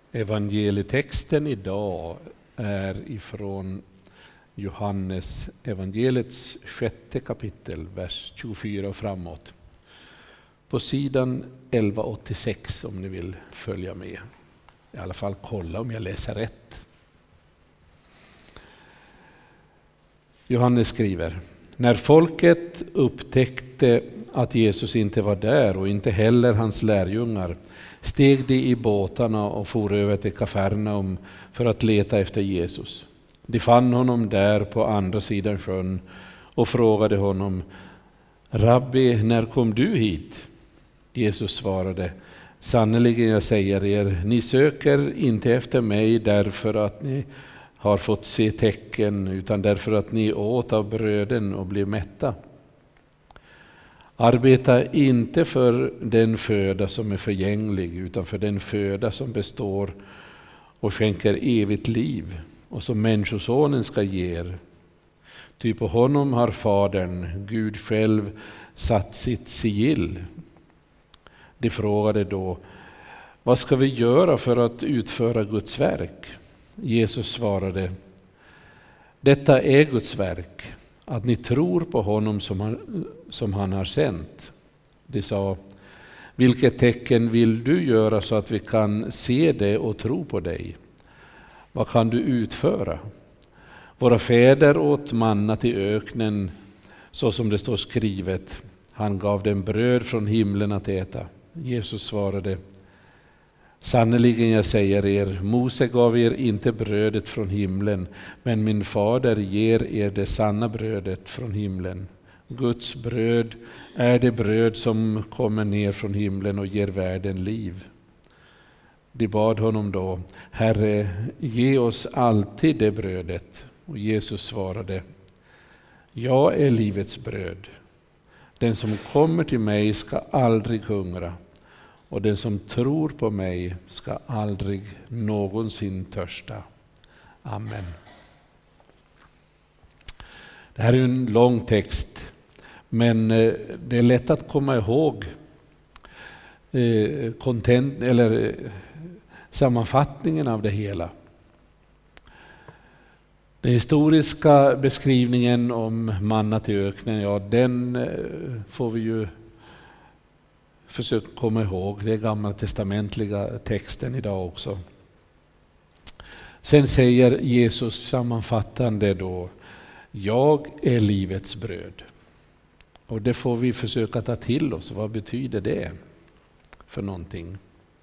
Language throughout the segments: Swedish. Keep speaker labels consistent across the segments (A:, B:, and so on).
A: Evangelietexten idag är ifrån Johannes evangeliets 6:e kapitel, vers 24 och framåt. På sidan 1186 om ni vill följa med. I alla fall kolla om jag läser rätt. Johannes skriver: När folket upptäckte att Jesus inte var där och inte heller hans lärjungar, steg de i båtarna och for över till Kafarnaum för att leta efter Jesus. De fann honom där på andra sidan sjön och frågade honom: Rabbi, när kom du hit? Jesus svarade: Sannerligen jag säger er, ni söker inte efter mig därför att ni har fått se tecken, utan därför att ni åt av bröden och blev mätta. Arbeta inte för den föda som är förgänglig, utan för den föda som består och skänker evigt liv, och som Människosonen ska ge er. Ty på honom har Fadern, Gud själv, satt sitt sigill. De frågade då: Vad ska vi göra för att utföra Guds verk? Jesus svarade: Detta är Guds verk, att ni tror på honom som han har sänt. De sa: Vilket tecken vill du göra så att vi kan se det och tro på dig? Vad kan du utföra? Våra fäder åt manna till öknen, så som det står skrivet: Han gav dem bröd från himlen att äta. Jesus svarade: Sannerligen jag säger er, Mose gav er inte brödet från himlen, men min fader ger er det sanna brödet från himlen. Guds bröd är det bröd som kommer ner från himlen och ger världen liv. De bad honom då: Herre, ge oss alltid det brödet. Och Jesus svarade: Jag är livets bröd. Den som kommer till mig ska aldrig hungra, och den som tror på mig ska aldrig någonsin törsta. Amen. Det här är en lång text, men det är lätt att komma ihåg sammanfattningen av det hela. Den historiska beskrivningen om manna till öknen, ja, den får vi ju försöka komma ihåg. Det är gammaltestamentliga texten idag också. Sen säger Jesus sammanfattande då: Jag är livets bröd. Och det får vi försöka ta till oss. Vad betyder det för någonting?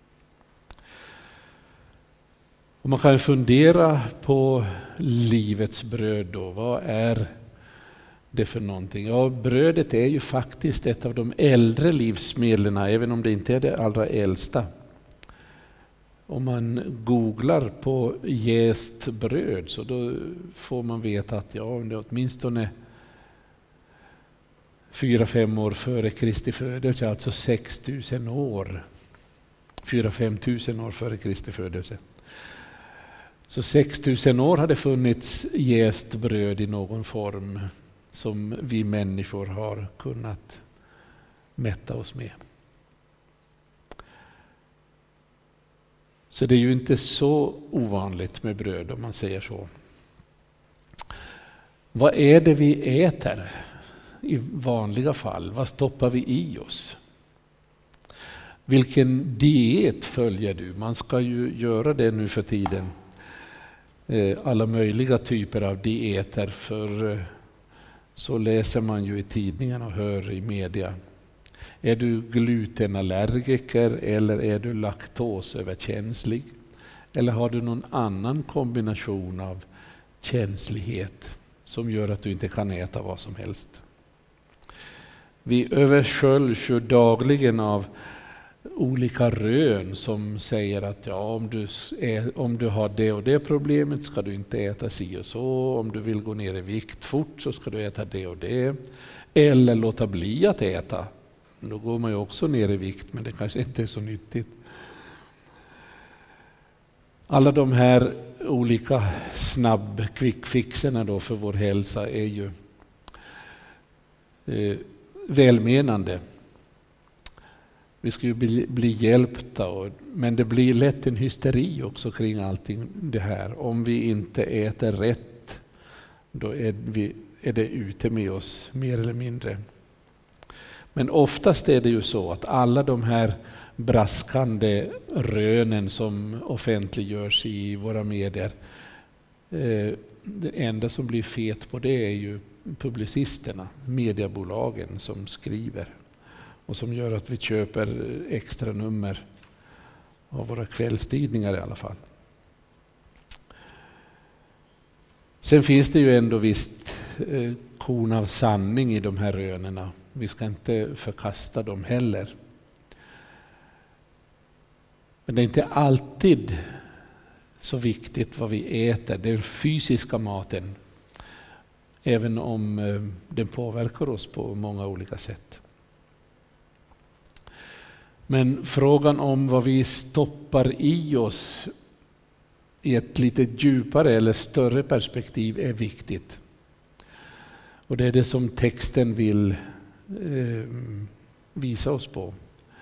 A: Och man kan fundera på livets bröd då. Vad är det för någonting? Ja, brödet är ju faktiskt ett av de äldre livsmedlen, även om det inte är det allra äldsta. Om man googlar på jäst bröd så då får man veta att det är åtminstone 4-5 år före Kristi födelse, alltså 6000 år. 4-5 000 år före Kristi födelse. Så 6000 år har det funnits jäst bröd i någon form som vi människor har kunnat mätta oss med. Så det är ju inte så ovanligt med bröd, om man säger så. Vad är det vi äter i vanliga fall? Vad stoppar vi i oss? Vilken diet följer du? Man ska ju göra det nu för tiden. Alla möjliga typer av dieter, för så läser man ju i tidningarna och hör i media. Är du glutenallergiker eller är du laktosöverkänslig? Eller har du någon annan kombination av känslighet som gör att du inte kan äta vad som helst? Vi översköljs ju dagligen av olika rön som säger att om du har det och det problemet ska du inte äta si och så. Om du vill gå ner i vikt fort så ska du äta det och det. Eller låta bli att äta. Då går man ju också ner i vikt, men det kanske inte är så nyttigt. Alla de här olika quick-fixerna då för vår hälsa är ju välmenande. Vi ska ju bli hjälpta, men det blir lätt en hysteri också kring allting det här. Om vi inte äter rätt, då är det ute med oss mer eller mindre. Men oftast är det ju så att alla de här braskande rönen som offentliggörs i våra medier, det enda som blir fet på det är ju publicisterna, mediebolagen som skriver och som gör att vi köper extra nummer av våra kvällstidningar i alla fall. Sen finns det ju ändå visst korn av sanning i de här rönerna. Vi ska inte förkasta dem heller. Men det är inte alltid så viktigt vad vi äter, den fysiska maten. Även om den påverkar oss på många olika sätt. Men frågan om vad vi stoppar i oss i ett lite djupare eller större perspektiv är viktigt. Och det är det som texten vill visa oss på.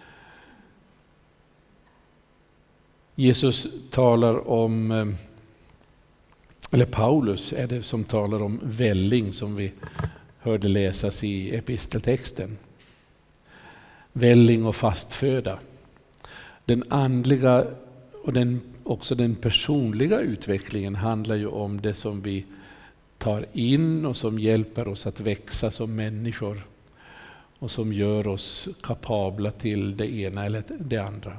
A: Jesus talar om, eller Paulus är det som talar om välling som vi hörde läsas i episteltexten. Välling och fastföda. Den andliga och också den personliga utvecklingen handlar ju om det som vi tar in och som hjälper oss att växa som människor och som gör oss kapabla till det ena eller det andra.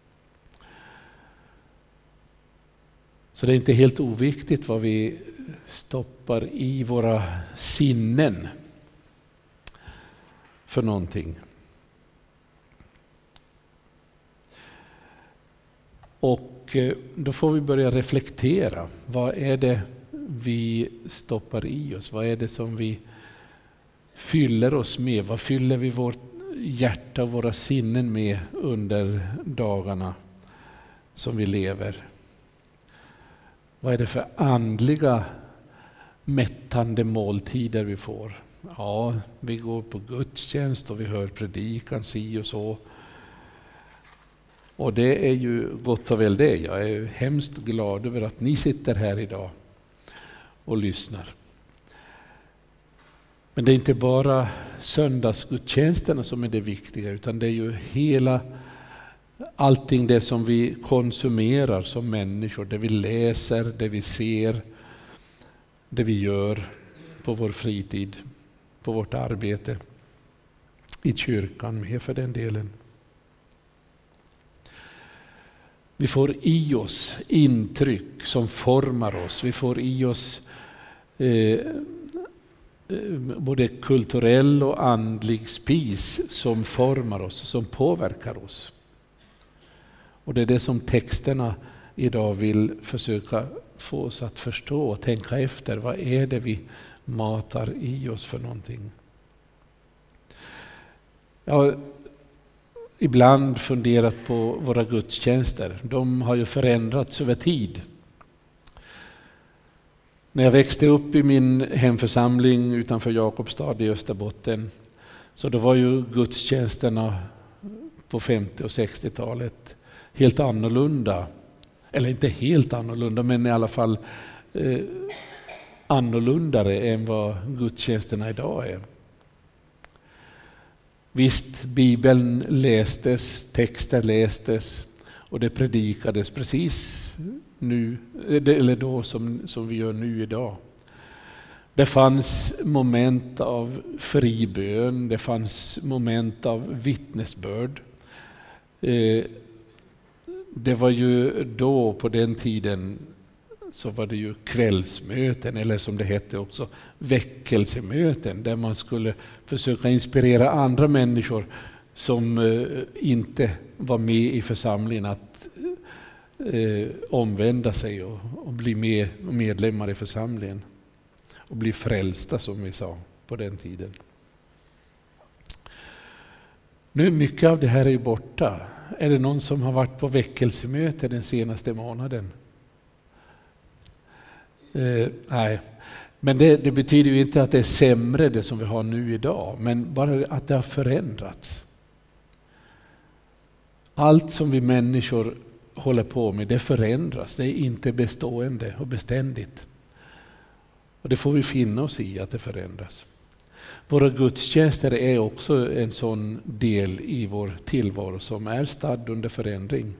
A: Så det är inte helt oviktigt vad vi stoppar i våra sinnen för någonting. Och då får vi börja reflektera. Vad är det vi stoppar i oss? Vad är det som vi fyller oss med? Vad fyller vi vårt hjärta och våra sinnen med under dagarna som vi lever? Vad är det för andliga mättande måltider vi får? Ja, vi går på gudstjänst och vi hör predikan si och så. Och det är ju gott och väl det. Jag är hemskt glad över att ni sitter här idag och lyssnar. Men det är inte bara söndagsgudstjänsterna som är det viktiga, utan det är ju allting det som vi konsumerar som människor. Det vi läser, det vi ser, det vi gör på vår fritid, på vårt arbete, i kyrkan med för den delen. Vi får i oss intryck som formar oss. Vi får i oss både kulturell och andlig spis som formar oss, som påverkar oss. Och det är det som texterna idag vill försöka få oss att förstå och tänka efter. Vad är det vi matar i oss för någonting? Jag har ibland funderat på våra gudstjänster. De har ju förändrats över tid. När jag växte upp i min hemförsamling utanför Jakobstad i Österbotten, så då var ju gudstjänsterna på 50- och 60-talet helt annorlunda. Eller inte helt annorlunda, men i alla fall annorlundare än vad gudstjänsterna idag är. Visst, Bibeln lästes, texter lästes och det predikades precis nu, eller då som vi gör nu idag. Det fanns moment av fribön, det fanns moment av vittnesbörd. Det var ju då, på den tiden, så var det ju kvällsmöten, eller som det hette också, väckelsemöten, där man skulle försöka inspirera andra människor som inte var med i församlingen att omvända sig och bli medlemmar i församlingen och bli frälsta, som vi sa på den tiden. Nu mycket av det här är ju borta. Är det någon som har varit på väckelsemöte den senaste månaden? Nej, men det betyder ju inte att det är sämre det som vi har nu idag, men bara att det har förändrats. allt som vi människor håller på med, det förändras. Det är inte bestående och beständigt. Och det får vi finna oss i att det förändras. Våra gudstjänster är också en sån del i vår tillvaro som är stadd under förändring.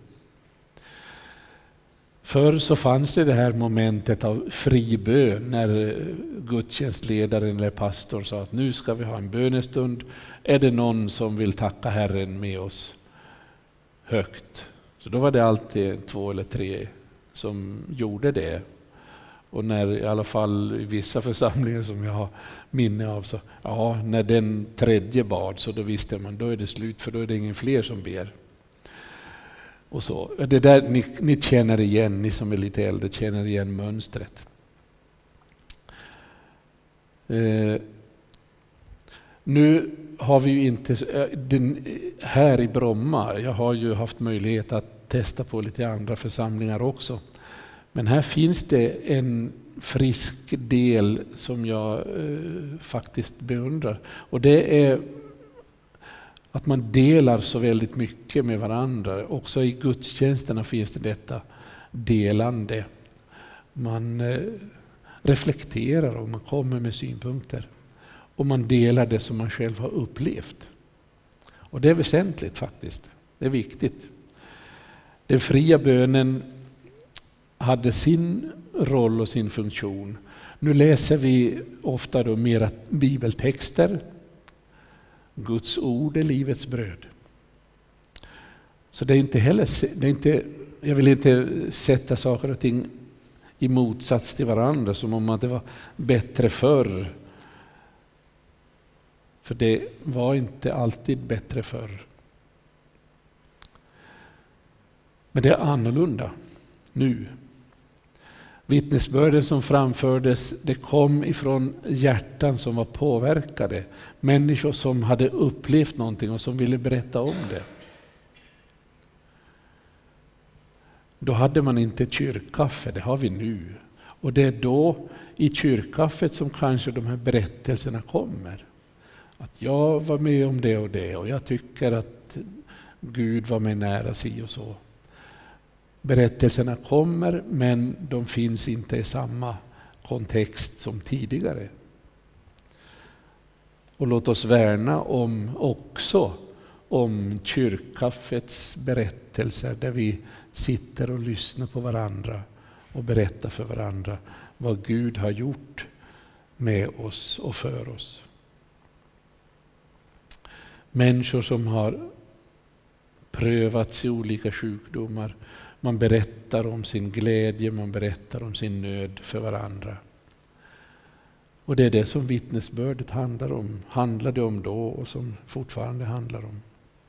A: Förr så fanns det här momentet av fribön när gudstjänstledaren eller pastor sa att nu ska vi ha en bönestund. Är det någon som vill tacka Herren med oss högt? Så då var det alltid 2 eller 3 som gjorde det. Och när i alla fall i vissa församlingar som jag har minne av så när den tredje bad så då visste man då är det slut för då är det ingen fler som ber. Och så. Det där ni känner igen, ni som är lite äldre känner igen mönstret. Nu har vi ju inte här i Bromma, jag har ju haft möjlighet att testa på lite andra församlingar också. Men här finns det en frisk del som jag faktiskt beundrar. Och det är att man delar så väldigt mycket med varandra. Också i gudstjänsterna finns det detta delande. Man reflekterar och man kommer med synpunkter. Och man delar det som man själv har upplevt. Och det är väsentligt faktiskt. Det är viktigt. Den fria bönen hade sin roll och sin funktion. Nu läser vi ofta då mera bibeltexter. Guds ord är livets bröd. Så det är inte heller, jag vill inte sätta saker och ting i motsats till varandra som om att det var bättre förr. För det var inte alltid bättre förr. Men det är annorlunda nu. Vittnesbörden som framfördes, det kom ifrån hjärtan som var påverkade. Människor som hade upplevt någonting och som ville berätta om det. Då hade man inte kyrkkaffe, det har vi nu. Och det är då i kyrkkaffet som kanske de här berättelserna kommer. Att jag var med om det och jag tycker att Gud var mig nära si och så. Berättelserna kommer men de finns inte i samma kontext som tidigare. Och låt oss värna också om kyrkkaffets berättelser där vi sitter och lyssnar på varandra och berättar för varandra vad Gud har gjort med oss och för oss. Människor som har prövats i olika sjukdomar. Man berättar om sin glädje, man berättar om sin nöd för varandra. Och det är det som vittnesbördet handlade om då och som fortfarande handlar om.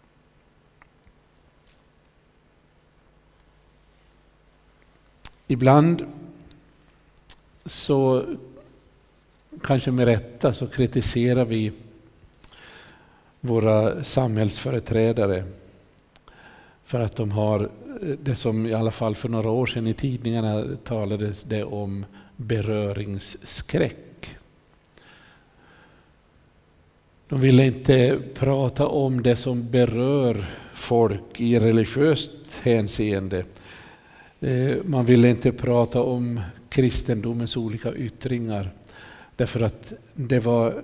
A: Ibland så, kanske med rätta, så kritiserar vi våra samhällsföreträdare för att de har det som i alla fall för några år sedan i tidningarna talades det om beröringsskräck. De ville inte prata om det som berör folk i religiöst hänseende. Man ville inte prata om kristendomens olika yttringar därför att det var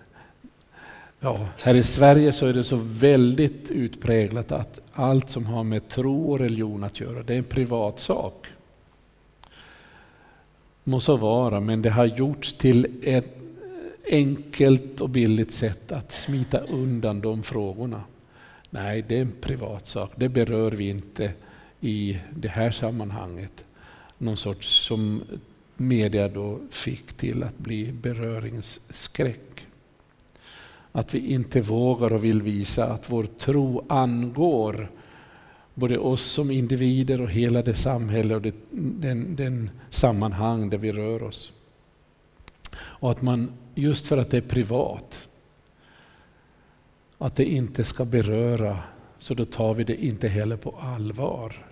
A: här i Sverige så är det så väldigt utpräglat att allt som har med tro och religion att göra, det är en privat sak. Måste vara, men det har gjorts till ett enkelt och billigt sätt att smita undan de frågorna. Nej, det är en privat sak. Det berör vi inte i det här sammanhanget. Någon sorts som media då fick till att bli beröringsskräck. Att vi inte vågar och vill visa att vår tro angår både oss som individer och hela det samhälle och den sammanhang där vi rör oss. Och att man, just för att det är privat, att det inte ska beröra, så då tar vi det inte heller på allvar.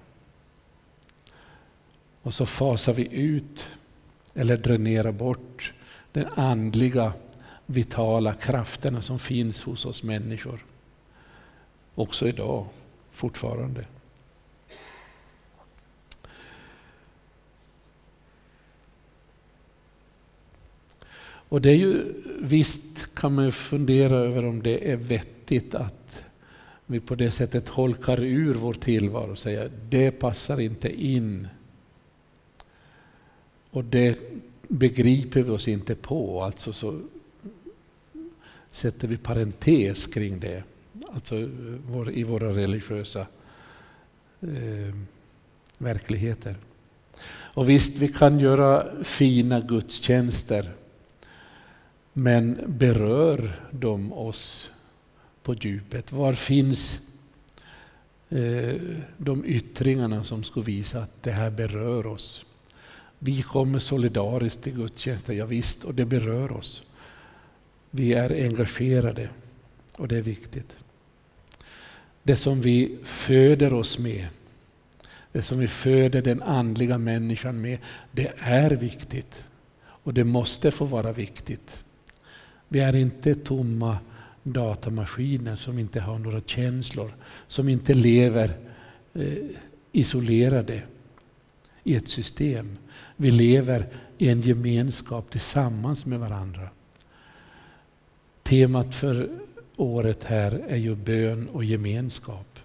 A: Och så fasar vi ut eller dränerar bort den andliga vitala krafterna som finns hos oss människor. Också idag. fortfarande. Och det är ju, visst kan man fundera över om det är vettigt att vi på det sättet holkar ur vår tillvaro och säger det passar inte in. Och det begriper vi oss inte på, alltså så sätter vi parentes kring det. Alltså i våra religiösa verkligheter. Och visst, vi kan göra fina gudstjänster, men berör de oss på djupet? Var finns de yttringarna som ska visa att det här berör oss? Vi kommer solidariskt till gudstjänsten, ja visst, och det berör oss. Vi är engagerade och det är viktigt. Det som vi föder oss med, det som vi föder den andliga människan med, det är viktigt. Och det måste få vara viktigt. Vi är inte tomma datamaskiner som inte har några känslor, som inte lever isolerade i ett system. Vi lever i en gemenskap tillsammans med varandra. Temat för året här är ju bön och gemenskap.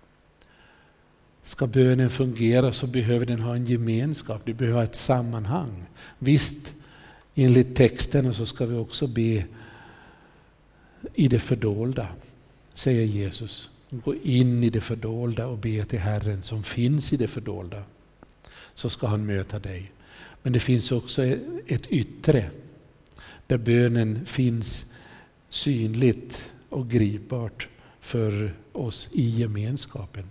A: Ska bönen fungera så behöver den ha en gemenskap, det behöver ha ett sammanhang. Visst, enligt texten så ska vi också be i det fördolda, säger Jesus. Gå in i det fördolda och be till Herren som finns i det fördolda. Så ska han möta dig. Men det finns också ett yttre där bönen finns synligt och gripbart för oss i gemenskapen.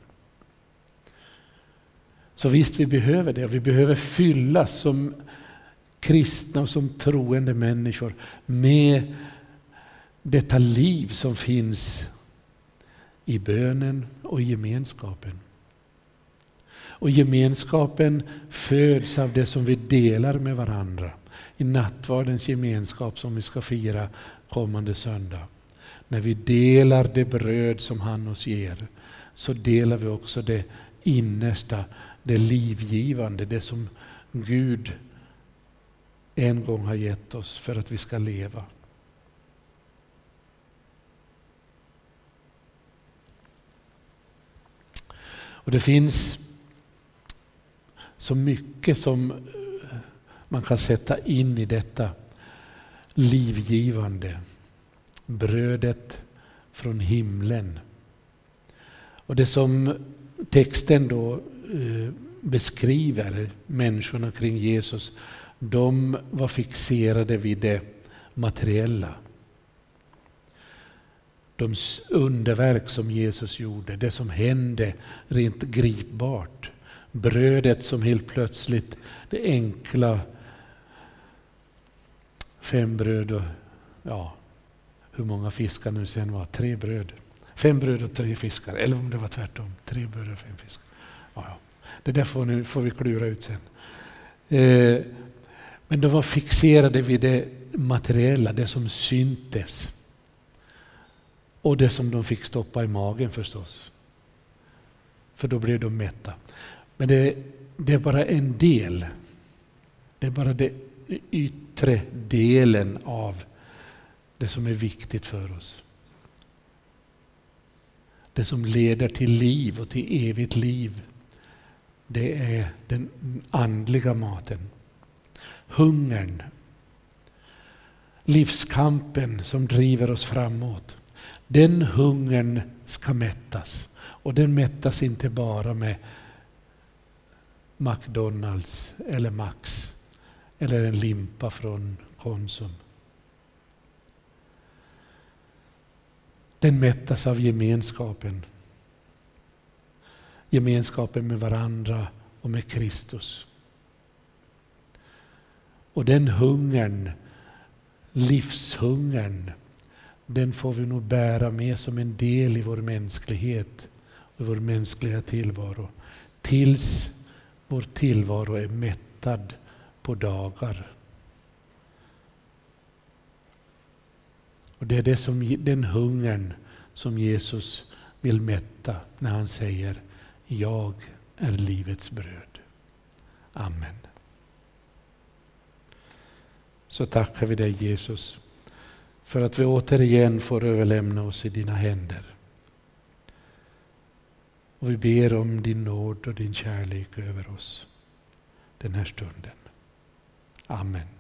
A: Så visst, vi behöver det. Vi behöver fyllas som kristna och som troende människor med detta liv som finns i bönen och i gemenskapen. Och gemenskapen föds av det som vi delar med varandra. I nattvardens gemenskap som vi ska fira kommande söndag. När vi delar det bröd som han oss ger, så delar vi också det innersta, det livgivande, det som Gud en gång har gett oss för att vi ska leva. Och det finns så mycket som man kan sätta in i detta livgivande. Brödet från himlen. Och det som texten då beskriver, människorna kring Jesus, de var fixerade vid det materiella. De underverk som Jesus gjorde, det som hände rent gripbart. Brödet som helt plötsligt, det enkla 5 bröd och hur många fiskar nu sen var, 3 bröd. 5 bröd och 3 fiskar, eller om det var tvärtom, 3 bröd och 5 fiskar. Ja. Det där får vi klura ut sen. Men de var fixerade vid det materiella, det som syntes. Och det som de fick stoppa i magen förstås. För då blev de mätta. Men det är bara en del. Det är bara den yttre delen av det som är viktigt för oss. Det som leder till liv och till evigt liv. Det är den andliga maten. Hungern. Livskampen som driver oss framåt. Den hungern ska mättas. Och den mättas inte bara med McDonalds eller Max eller en limpa från Konsum. Den mättas av gemenskapen. Gemenskapen med varandra och med Kristus. Och den hungern, livshungern, den får vi nog bära med som en del i vår mänsklighet och vår mänskliga tillvaro. Tills vår tillvaro är mättad på dagar. Och det är den hungern som Jesus vill mätta när han säger: jag är livets bröd. Amen. Så tackar vi dig, Jesus, för att vi återigen får överlämna oss i dina händer. Och vi ber om din nåd och din kärlek över oss den här stunden. Amen.